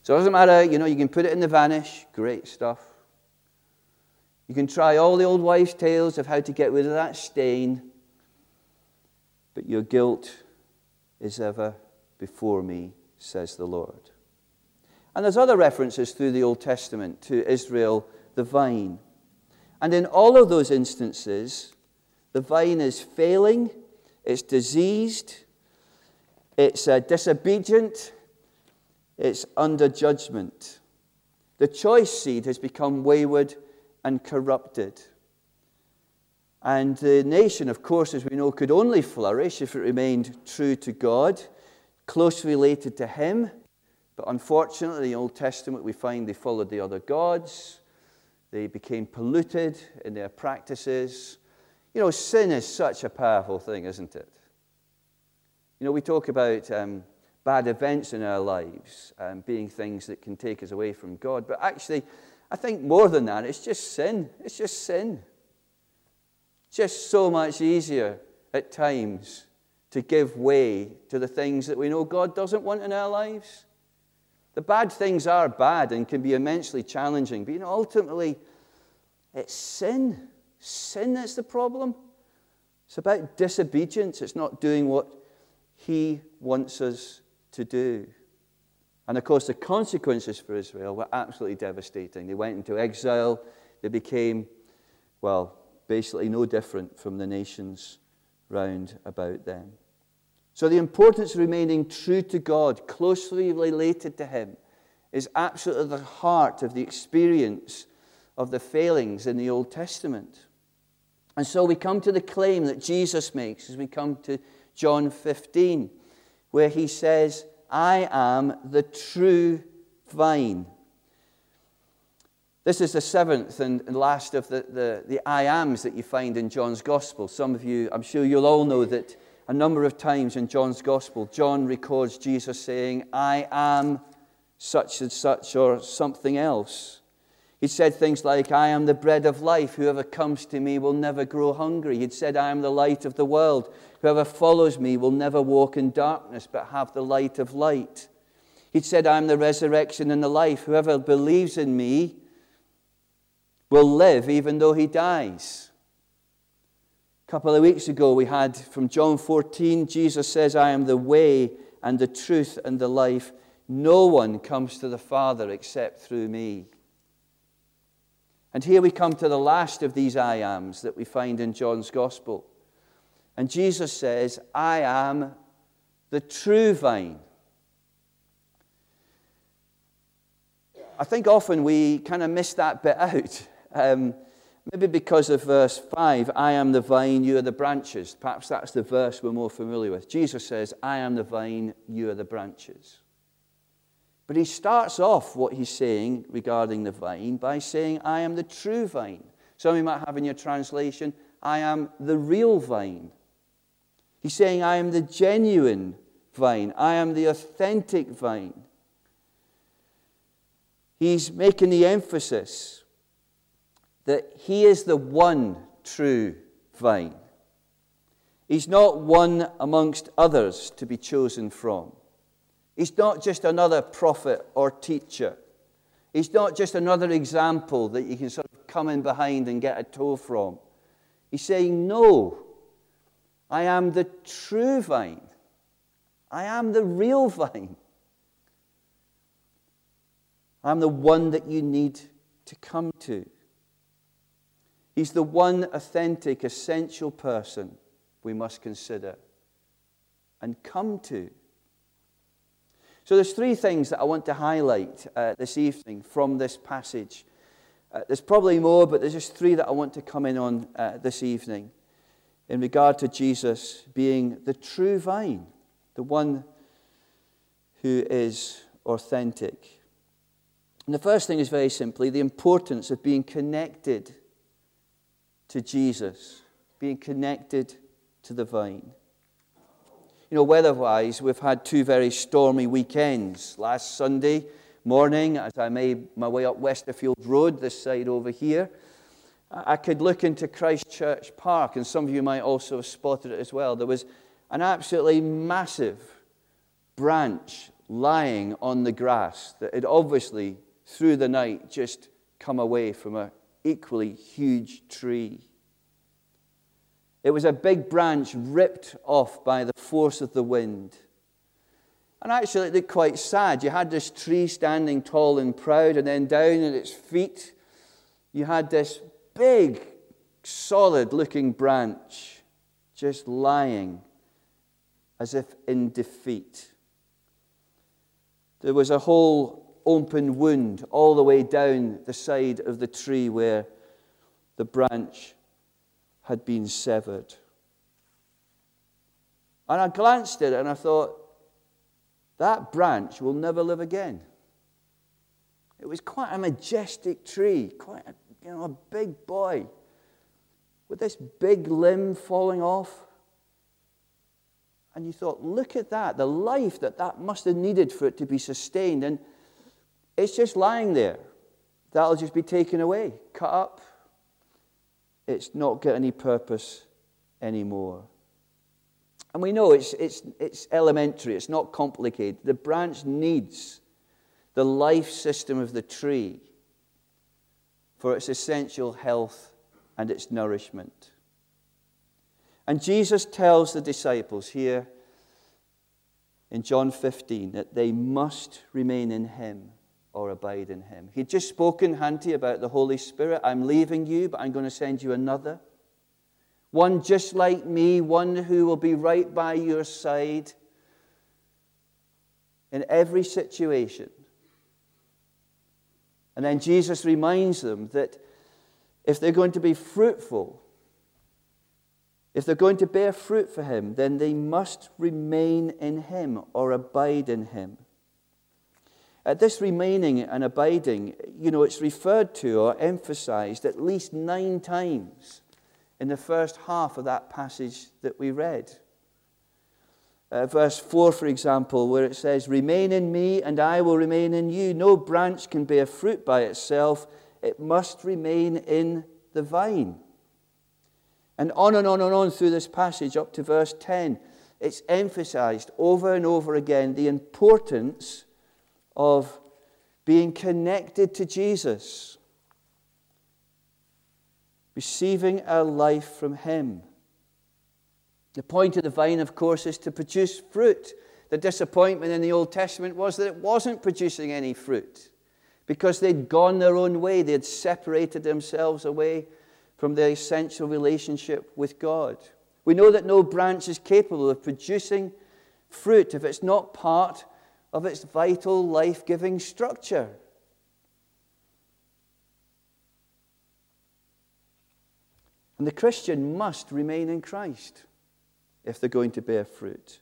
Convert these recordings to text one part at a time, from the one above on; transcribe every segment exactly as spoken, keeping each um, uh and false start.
So it doesn't matter, you know, you can put it in the vanish, great stuff. You can try all the old wives' tales of how to get rid of that stain, but your guilt is ever before me, says the Lord. And there's other references through the Old Testament to Israel, the vine. And in all of those instances, the vine is failing, it's diseased, it's uh, disobedient, it's under judgment. The choice seed has become wayward and corrupted. And the nation, of course, as we know, could only flourish if it remained true to God, closely related to Him. But unfortunately, in the Old Testament, we find they followed the other gods. They became polluted in their practices. You know, sin is such a powerful thing, isn't it? You know, we talk about um, bad events in our lives um, being things that can take us away from God. But actually, I think more than that, it's just sin. It's just sin. It's just so much easier at times to give way to the things that we know God doesn't want in our lives. The bad things are bad and can be immensely challenging. But you know, ultimately, it's sin. Sin that's the problem. It's about disobedience. It's not doing what He wants us to do. And of course, the consequences for Israel were absolutely devastating. They went into exile. They became, well, basically no different from the nations round about them. So the importance of remaining true to God, closely related to Him, is absolutely the heart of the experience of the failings in the Old Testament. And so we come to the claim that Jesus makes as we come to John fifteen, where He says, I am the true vine. This is the seventh and last of the, the, the I ams that you find in John's Gospel. Some of you, I'm sure you'll all know that a number of times in John's Gospel, John records Jesus saying, I am such and such or something else. He said things like, I am the bread of life. Whoever comes to me will never grow hungry. He'd said, I am the light of the world. Whoever follows me will never walk in darkness, but have the light of light. He'd said, I am the resurrection and the life. Whoever believes in me will live even though he dies. A couple of weeks ago, we had from John fourteen, Jesus says, I am the way and the truth and the life. No one comes to the Father except through me. And here we come to the last of these I ams that we find in John's Gospel. And Jesus says, I am the true vine. I think often we kind of miss that bit out. Um, maybe because of verse five, I am the vine, you are the branches. Perhaps that's the verse we're more familiar with. Jesus says, I am the vine, you are the branches. But he starts off what he's saying regarding the vine by saying, I am the true vine. Some of you might have in your translation, I am the real vine. He's saying, I am the genuine vine. I am the authentic vine. He's making the emphasis that he is the one true vine. He's not one amongst others to be chosen from. He's not just another prophet or teacher. He's not just another example that you can sort of come in behind and get a toe from. He's saying, no, I am the true vine. I am the real vine. I'm the one that you need to come to. He's the one authentic, essential person we must consider and come to. So there's three things that I want to highlight uh, this evening from this passage. Uh, there's probably more, but there's just three that I want to come in on uh, this evening in regard to Jesus being the true vine, the one who is authentic. And the first thing is very simply the importance of being connected to Jesus, being connected to the vine. You know, weather-wise, we've had two very stormy weekends. Last Sunday morning, as I made my way up Westerfield Road, this side over here, I could look into Christchurch Park, and some of you might also have spotted it as well. There was an absolutely massive branch lying on the grass that had obviously, through the night, just come away from an equally huge tree. It was a big branch ripped off by the force of the wind. And actually it looked quite sad. You had this tree standing tall and proud, and then down at its feet you had this big, solid-looking branch just lying as if in defeat. There was a whole open wound all the way down the side of the tree where the branch had been severed. And I glanced at it and I thought, that branch will never live again. It was quite a majestic tree, quite a, you know, a big boy, with this big limb falling off. And you thought, look at that, the life that that must have needed for it to be sustained. And it's just lying there. That'll just be taken away, cut up. It's not got any purpose anymore. And we know it's, it's, it's elementary, it's not complicated. The branch needs the life system of the tree for its essential health and its nourishment. And Jesus tells the disciples here in John fifteen that they must remain in him or abide in him. He'd just spoken, hadn't he, about the Holy Spirit. I'm leaving you, but I'm going to send you another. One just like me, one who will be right by your side in every situation. And then Jesus reminds them that if they're going to be fruitful, if they're going to bear fruit for him, then they must remain in him or abide in him. At this remaining and abiding, you know, it's referred to or emphasized at least nine times in the first half of that passage that we read. Uh, verse four, for example, where it says, "Remain in me and I will remain in you. No branch can bear fruit by itself. It must remain in the vine." And on and on and on through this passage up to verse ten, it's emphasized over and over again the importance of being connected to Jesus, receiving our life from him. The point of the vine, of course, is to produce fruit. The disappointment in the Old Testament was that it wasn't producing any fruit because they'd gone their own way. They had separated themselves away from their essential relationship with God. We know that no branch is capable of producing fruit if it's not part of its vital, life-giving structure. And the Christian must remain in Christ if they're going to bear fruit.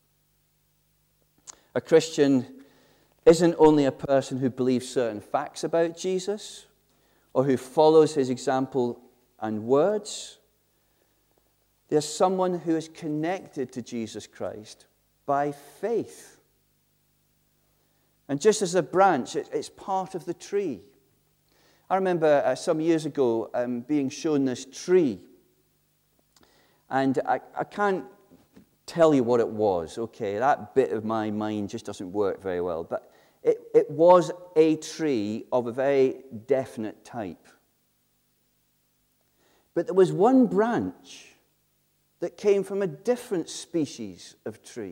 A Christian isn't only a person who believes certain facts about Jesus or who follows his example and words. They're someone who is connected to Jesus Christ by faith. And just as a branch, it, it's part of the tree. I remember uh, some years ago um, being shown this tree. And I, I can't tell you what it was, okay? That bit of my mind just doesn't work very well. But it, it was a tree of a very definite type. But there was one branch that came from a different species of tree.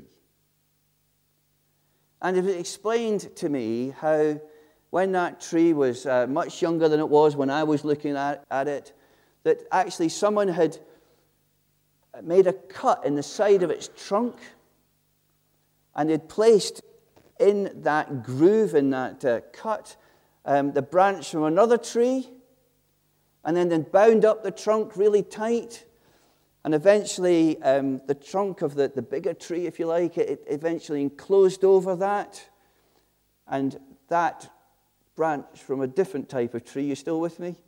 And it was explained to me how when that tree was uh, much younger than it was when I was looking at, at it, that actually someone had made a cut in the side of its trunk and had placed in that groove, in that uh, cut, um, the branch from another tree, and then, then bound up the trunk really tight. And eventually, um, the trunk of the, the bigger tree, if you like, it, it eventually enclosed over that. And that branch from a different type of tree, you still with me?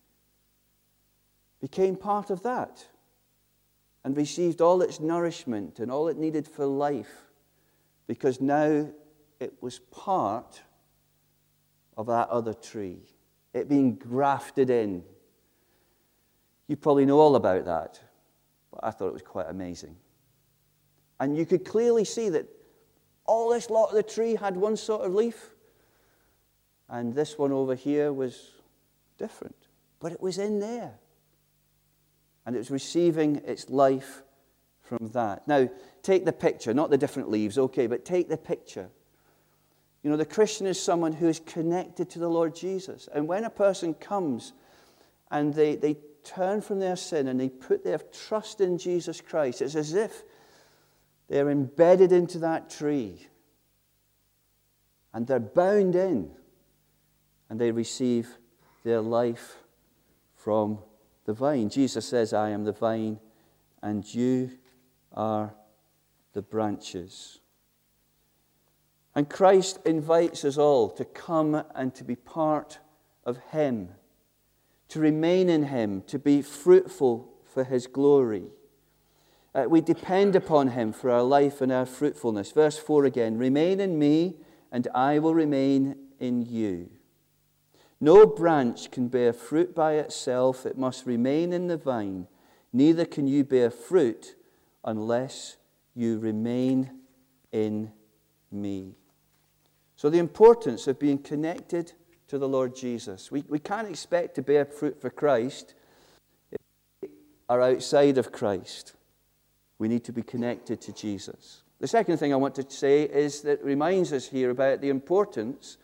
Became part of that. And received all its nourishment and all it needed for life. Because now it was part of that other tree. It being grafted in. You probably know all about that. But I thought it was quite amazing. And you could clearly see that all this lot of the tree had one sort of leaf, and this one over here was different. But it was in there. And it was receiving its life from that. Now, take the picture, not the different leaves, okay, but take the picture. You know, the Christian is someone who is connected to the Lord Jesus. And when a person comes and they, they turn from their sin and they put their trust in Jesus Christ, it's as if they're embedded into that tree. And they're bound in. And they receive their life from the vine. Jesus says, I am the vine, and you are the branches. And Christ invites us all to come and to be part of him, to remain in him, to be fruitful for his glory. Uh, we depend upon him for our life and our fruitfulness. Verse four again, remain in me, and I will remain in you. No branch can bear fruit by itself. It must remain in the vine. Neither can you bear fruit unless you remain in me. So the importance of being connected to the Lord Jesus. We, we can't expect to bear fruit for Christ if we are outside of Christ. We need to be connected to Jesus. The second thing I want to say is that it reminds us here about the importance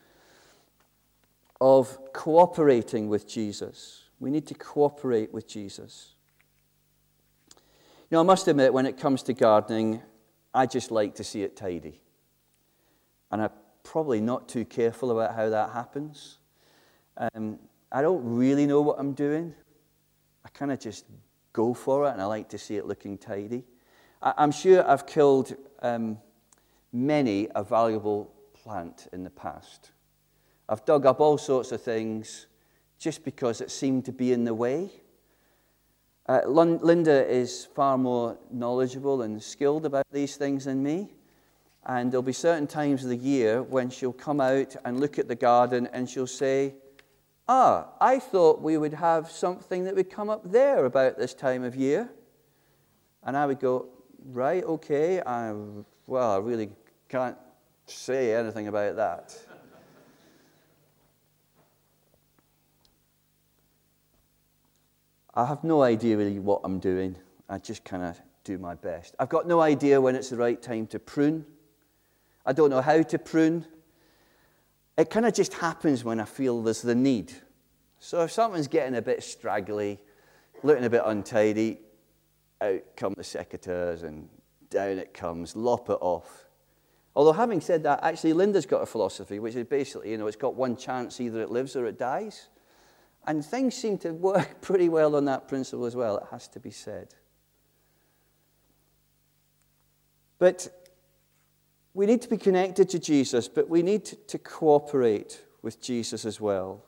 of cooperating with Jesus. We need to cooperate with Jesus. You know, I must admit, when it comes to gardening, I just like to see it tidy. And I'm probably not too careful about how that happens. Um, I don't really know what I'm doing. I kind of just go for it, and I like to see it looking tidy. I, I'm sure I've killed um, many a valuable plant in the past. I've dug up all sorts of things just because it seemed to be in the way. Uh, Linda is far more knowledgeable and skilled about these things than me. And there'll be certain times of the year when she'll come out and look at the garden and she'll say, ah, I thought we would have something that would come up there about this time of year. And I would go, right, okay, I, well, I really can't say anything about that. I have no idea really what I'm doing. I just kind of do my best. I've got no idea when it's the right time to prune. I don't know how to prune. It kind of just happens when I feel there's the need. So if something's getting a bit straggly, looking a bit untidy, out come the secateurs and down it comes, lop it off. Although having said that, actually Linda's got a philosophy, which is basically, you know, it's got one chance, either it lives or it dies. And things seem to work pretty well on that principle as well, it has to be said. But we need to be connected to Jesus, but we need to cooperate with Jesus as well.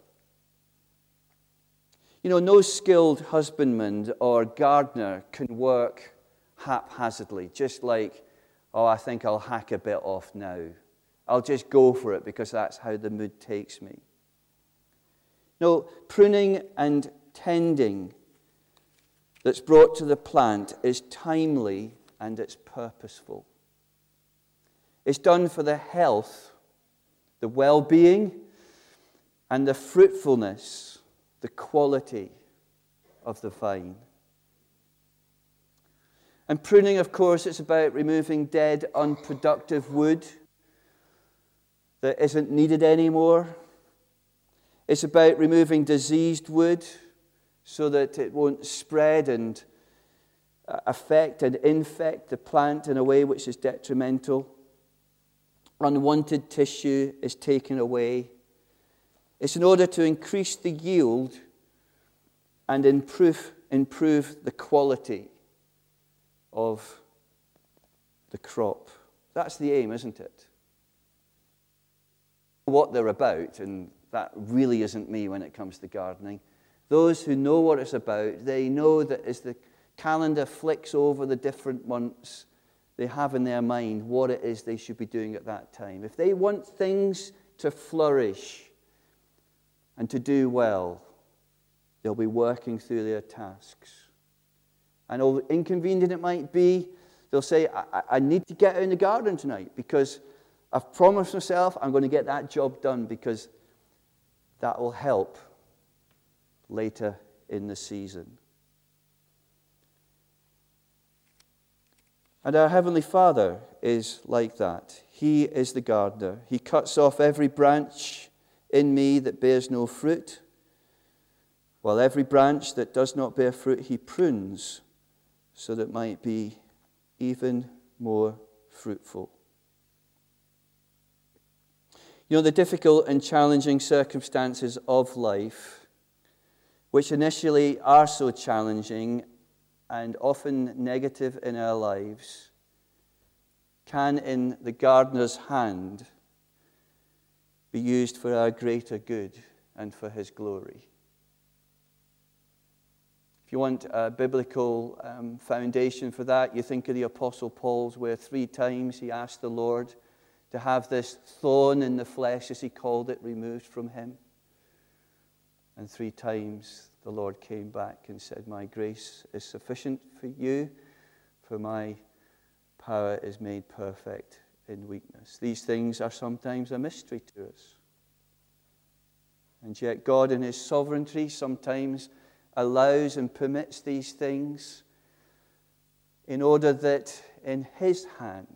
You know, no skilled husbandman or gardener can work haphazardly, just like, oh, I think I'll hack a bit off now. I'll just go for it because that's how the mood takes me. No, pruning and tending that's brought to the plant is timely and it's purposeful. It's done for the health, the well-being, and the fruitfulness, the quality of the vine. And pruning, of course, it's about removing dead, unproductive wood that isn't needed anymore. It's about removing diseased wood so that it won't spread and affect and infect the plant in a way which is detrimental. Unwanted tissue is taken away. It's in order to increase the yield and improve, improve the quality of the crop. That's the aim, isn't it? What they're about, and that really isn't me when it comes to gardening. Those who know what it's about, they know that as the calendar flicks over the different months, they have in their mind what it is they should be doing at that time. If they want things to flourish and to do well, they'll be working through their tasks. And although inconvenient it might be, they'll say, I, I need to get out in the garden tonight because I've promised myself I'm going to get that job done because that will help later in the season. And our Heavenly Father is like that. He is the gardener. He cuts off every branch in me that bears no fruit, while every branch that does not bear fruit he prunes, so that it might be even more fruitful. You know, the difficult and challenging circumstances of life, which initially are so challenging and often negative in our lives, can, in the gardener's hand, be used for our greater good and for his glory. If you want a biblical um, foundation for that, you think of the Apostle Paul's, where three times he asked the Lord to have this thorn in the flesh, as he called it, removed from him. And three times the Lord came back and said, my grace is sufficient for you, for my power is made perfect in weakness. These things are sometimes a mystery to us. And yet God in his sovereignty sometimes allows and permits these things in order that in his hand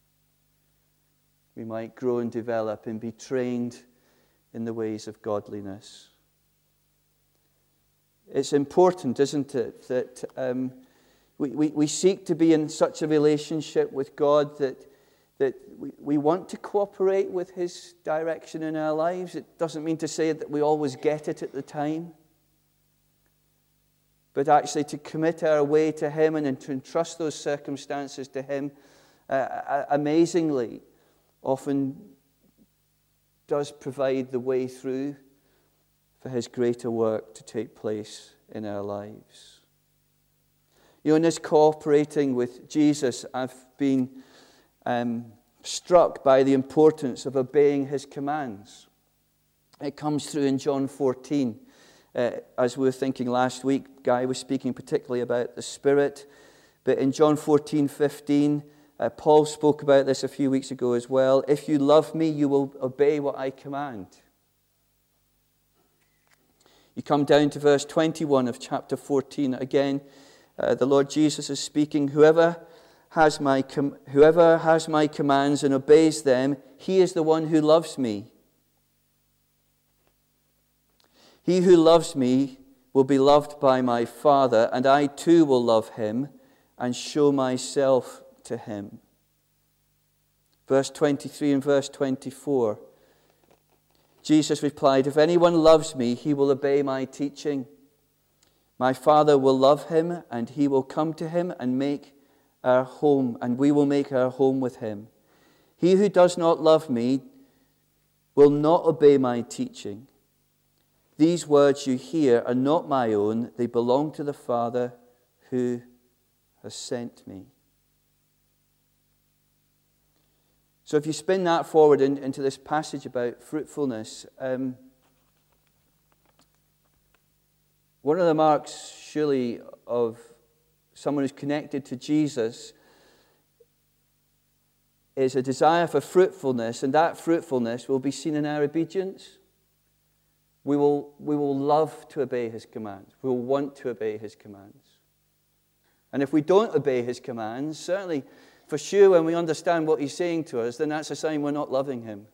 we might grow and develop and be trained in the ways of godliness. It's important, isn't it, that um, we, we, we seek to be in such a relationship with God that, that we, we want to cooperate with his direction in our lives. It doesn't mean to say that we always get it at the time, but actually to commit our way to him and to entrust those circumstances to him, uh, amazingly, often does provide the way through for his greater work to take place in our lives. You know, in this cooperating with Jesus, I've been um, struck by the importance of obeying his commands. It comes through in John fourteen. Uh, as we were thinking last week, Guy was speaking particularly about the Spirit. But in John fourteen fifteen, uh, Paul spoke about this a few weeks ago as well. If you love me, you will obey what I command. You come down to verse twenty-one of chapter fourteen. Again, uh, the Lord Jesus is speaking. Whoever has my com- whoever has my commands and obeys them, he is the one who loves me. He who loves me will be loved by my Father, and I too will love him and show myself to him. Verse twenty-three and verse twenty-four. Jesus replied, if anyone loves me, he will obey my teaching. My Father will love him, and he will come to him and make our home, and we will make our home with him. He who does not love me will not obey my teaching. These words you hear are not my own. They belong to the Father who has sent me. So if you spin that forward in, into this passage about fruitfulness, um, one of the marks, surely, of someone who's connected to Jesus is a desire for fruitfulness, and that fruitfulness will be seen in our obedience. We will, we will love to obey his commands. We will want to obey his commands. And if we don't obey his commands, certainly, for sure, when we understand what he's saying to us, then that's a sign we're not loving him.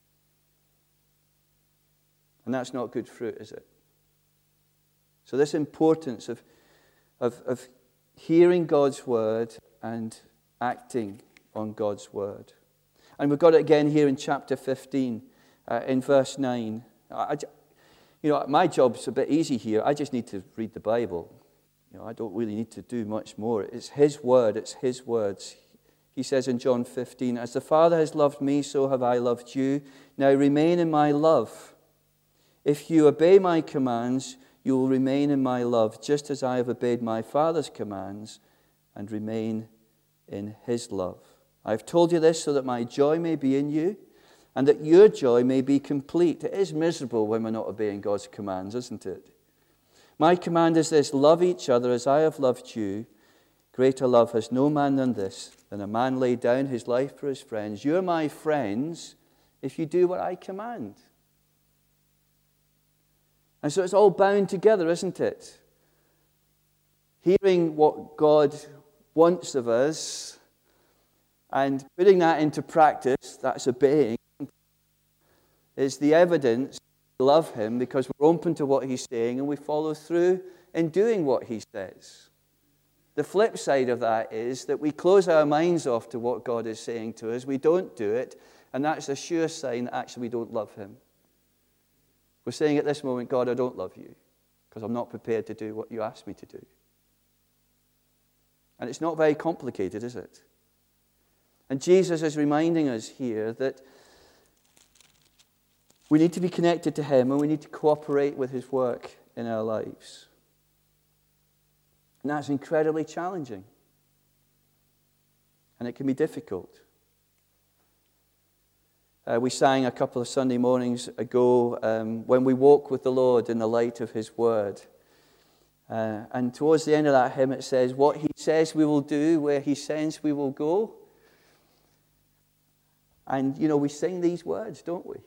And that's not good fruit, is it? So this importance of, of, of hearing God's word and acting on God's word. And we've got it again here in chapter fifteen, uh, in verse nine. I, you know, my job's a bit easy here. I just need to read the Bible. You know, I don't really need to do much more. It's his word. It's his words. He says in John fifteen, as the Father has loved me, so have I loved you. Now remain in my love. If you obey my commands, you will remain in my love, just as I have obeyed my Father's commands and remain in his love. I have told you this so that my joy may be in you and that your joy may be complete. It is miserable when we're not obeying God's commands, isn't it? My command is this, love each other as I have loved you. Greater love has no man than this, than a man lay down his life for his friends. You're my friends if you do what I command. And so it's all bound together, isn't it? Hearing what God wants of us and putting that into practice, that's obeying, is the evidence we love him because we're open to what he's saying and we follow through in doing what he says. The flip side of that is that we close our minds off to what God is saying to us. We don't do it, and that's a sure sign that actually we don't love him. We're saying at this moment, God, I don't love you because I'm not prepared to do what you asked me to do. And it's not very complicated, is it? And Jesus is reminding us here that we need to be connected to him and we need to cooperate with his work in our lives. And that's incredibly challenging. And it can be difficult. Uh, we sang a couple of Sunday mornings ago, um, when we walk with the Lord in the light of his word. Uh, and towards the end of that hymn it says, what he says we will do, where he sends we will go. And, you know, we sing these words, don't we?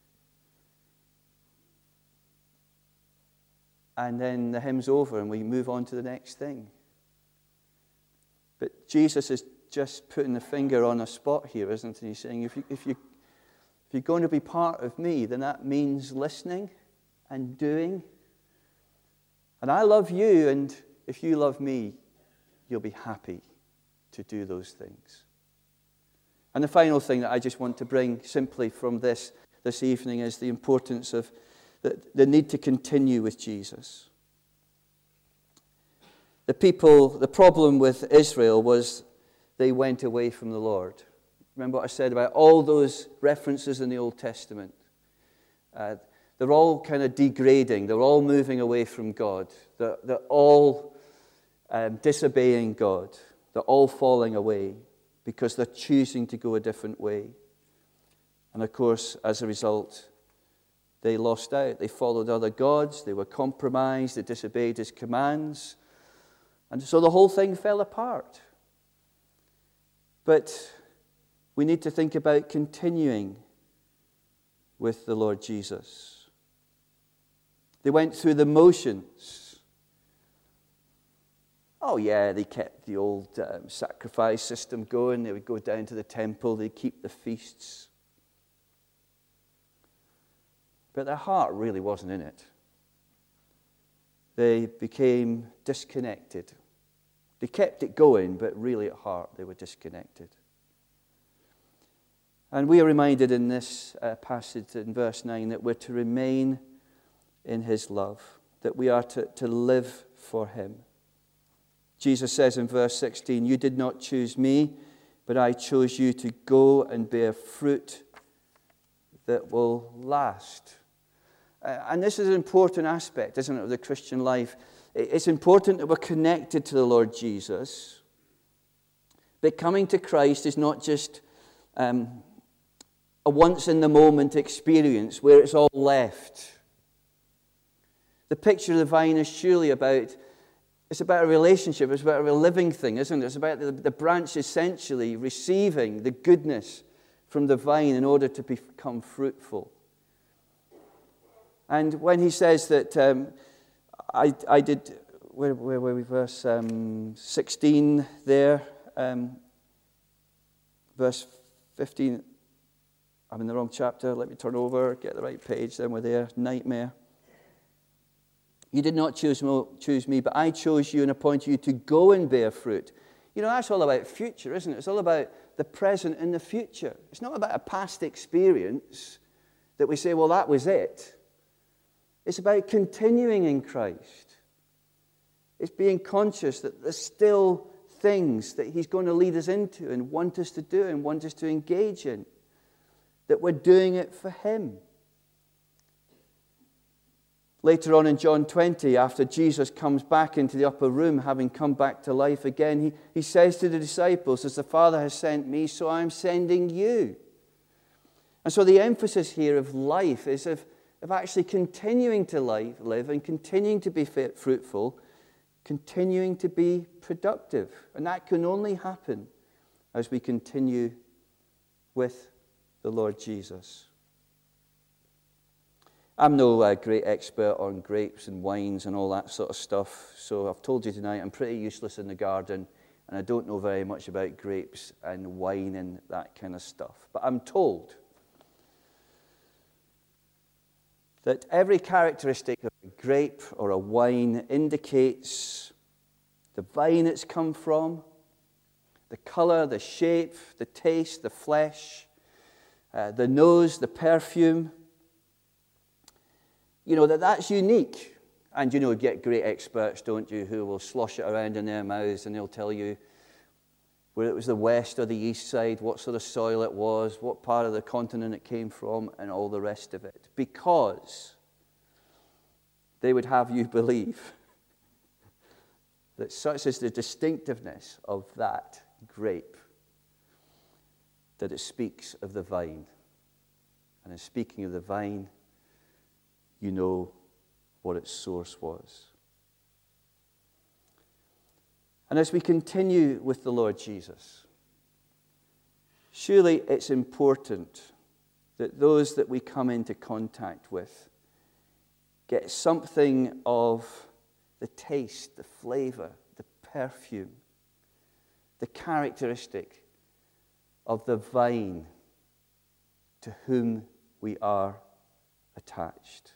And then the hymn's over and we move on to the next thing. But Jesus is just putting the finger on a spot here, isn't he? He's saying, if, you, if, you, if you're going to be part of me, then that means listening and doing. And I love you, and if you love me, you'll be happy to do those things. And the final thing that I just want to bring simply from this this evening is the importance of The, the need to continue with Jesus. The people, the problem with Israel was they went away from the Lord. Remember what I said about all those references in the Old Testament? Uh, they're all kind of degrading. They're all moving away from God. They're, they're all um, disobeying God. They're all falling away because they're choosing to go a different way. And of course, as a result, they lost out. They followed other gods. They were compromised. They disobeyed his commands. And so the whole thing fell apart. But we need to think about continuing with the Lord Jesus. They went through the motions. Oh yeah, they kept the old um, sacrifice system going. They would go down to the temple. They'd keep the feasts. But their heart really wasn't in it. They became disconnected. They kept it going, but really at heart they were disconnected. And we are reminded in this uh, passage in verse nine that we're to remain in his love, that we are to, to live for him. Jesus says in verse sixteen, you did not choose me, but I chose you to go and bear fruit that will last. Uh, and this is an important aspect, isn't it, of the Christian life. It's important that we're connected to the Lord Jesus. But coming to Christ is not just um, a once-in-the-moment experience where it's all left. The picture of the vine is surely about, it's about a relationship, it's about a living thing, isn't it? It's about the, the branch essentially receiving the goodness from the vine in order to become fruitful. And when he says that, um, I, I did, where, where were we, verse um, sixteen there, um, verse fifteen, I'm in the wrong chapter, let me turn over, get the right page, then we're there, nightmare. You did not choose me, choose me, but I chose you and appointed you to go and bear fruit. You know, that's all about future, isn't it? It's all about the present and the future. It's not about a past experience that we say, well, that was it. It's about continuing in Christ. It's being conscious that there's still things that he's going to lead us into and want us to do and want us to engage in, that we're doing it for him. Later on in John twenty, after Jesus comes back into the upper room, having come back to life again, he, he says to the disciples, as the Father has sent me, so I'm sending you. And so the emphasis here of life is of, of actually continuing to life, live and continuing to be fruitful continuing to be productive. And that can only happen as we continue with the Lord Jesus. I'm no uh, great expert on grapes and wines and all that sort of stuff, so I've told you tonight I'm pretty useless in the garden, and I don't know very much about grapes and wine and that kind of stuff. But I'm told that every characteristic of a grape or a wine indicates the vine it's come from, the color, the shape, the taste, the flesh, uh, the nose, the perfume. You know, that that's unique. And, you know, you get great experts, don't you, who will slosh it around in their mouths and they'll tell you whether it was the west or the east side, what sort of soil it was, what part of the continent it came from, and all the rest of it. Because they would have you believe that such is the distinctiveness of that grape, that it speaks of the vine. And in speaking of the vine, you know what its source was. And as we continue with the Lord Jesus, surely it's important that those that we come into contact with get something of the taste, the flavor, the perfume, the characteristic of the vine to whom we are attached.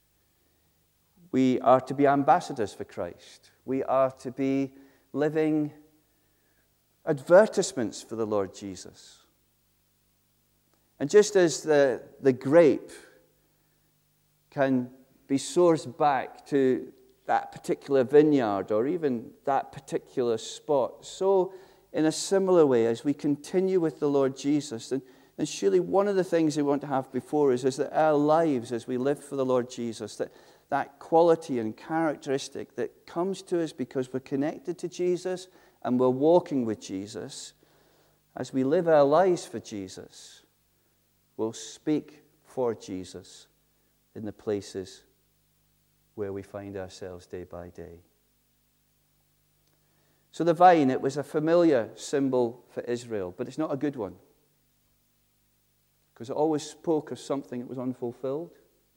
We are to be ambassadors for Christ. We are to be living advertisements for the Lord Jesus. And just as the, the grape can be sourced back to that particular vineyard or even that particular spot, so in a similar way, as we continue with the Lord Jesus, and, and surely one of the things we want to have before us is that our lives as we live for the Lord Jesus, that that quality and characteristic that comes to us because we're connected to Jesus and we're walking with Jesus, as we live our lives for Jesus, we'll speak for Jesus in the places where we find ourselves day by day. So the vine, it was a familiar symbol for Israel, but it's not a good one, because it always spoke of something that was unfulfilled.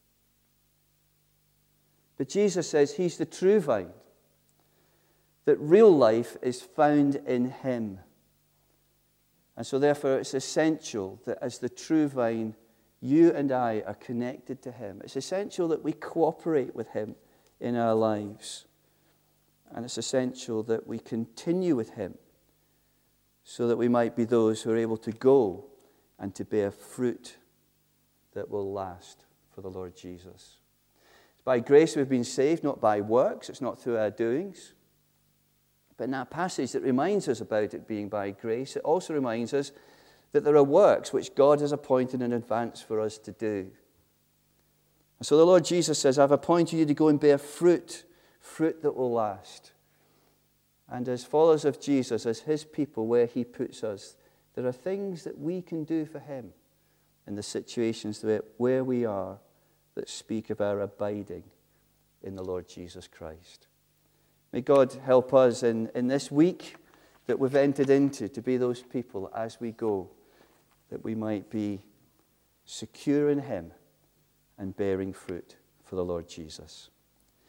But Jesus says he's the true vine, that real life is found in him. And so therefore it's essential that as the true vine, you and I are connected to him. It's essential that we cooperate with him in our lives. And it's essential that we continue with him so that we might be those who are able to go and to bear fruit that will last for the Lord Jesus. By grace we've been saved, not by works. It's not through our doings. But in that passage that reminds us about it being by grace, it also reminds us that there are works which God has appointed in advance for us to do. And so the Lord Jesus says, I've appointed you to go and bear fruit, fruit that will last. And as followers of Jesus, as his people, where he puts us, there are things that we can do for him in the situations where we are that speak of our abiding in the Lord Jesus Christ. May God help us in, in this week that we've entered into to be those people as we go, that we might be secure in him and bearing fruit for the Lord Jesus.